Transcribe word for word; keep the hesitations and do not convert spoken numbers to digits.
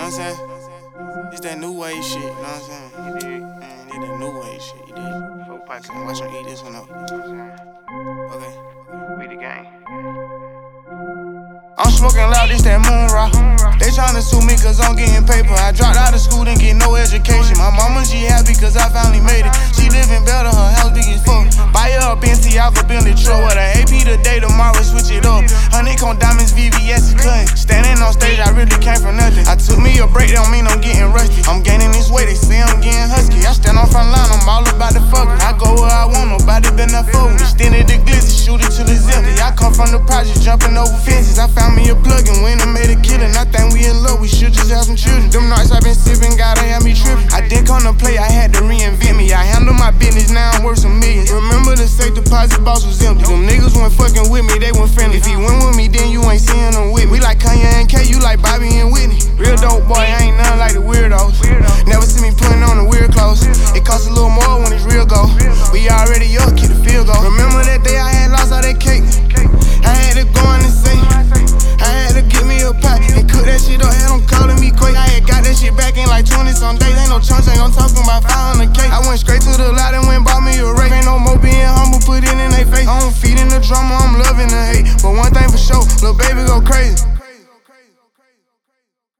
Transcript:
what I'm saying? It's that new wave shit, you know what I'm saying? You dig? Man, it's that new wave shit, you dig? Four pockets, watch them eat this one up. Okay, we the gang. I'm smoking loud, this that moon rock. They tryna sue me cause I'm getting paper. I dropped out of school, didn't get no education. My mama, she happy cause I finally made it. She living better, her house big as fuck. Buy her a Bentley, I could build a truck. With a A P today, tomorrow switch it up. Honeycomb diamonds, V V S is cutting. Standing on stage, I really came from nothing. I took me a break, don't mean I'm getting rusty. I'm gaining this weight, they say I'm getting husky. I stand on front line, I'm all about the fuck. I go where I want, nobody been there for me. Extended the glizzy, shoot it till it's empty. I come from the project, jumping over fences. I found me a plug and went and made a killing. I think we in love, we should just have some children. Them nights I been sipping, gotta have me tripping. I didn't come to play, I had to reinvent me. I handle my business, now I'm worth some millions. Remember the safe deposit box was empty. Them niggas weren't fucking with me, they weren't friendly. If he went with me, then you ain't seeing them with me. We like Kanye and K, you like Bobby and Whitney. Real dope boy, I ain't nothing like the weirdos. Never see me putting on the weird clothes. It costs a little more when it's real gold. We already up, keep the field goal. Remember that day I had lost all that cake? I had to go in and say, I had to get me a pot and cook that shit up, had them calling me quick. I had got that shit back in like twenty some days. Ain't no chance, ain't gon' talk about five hundred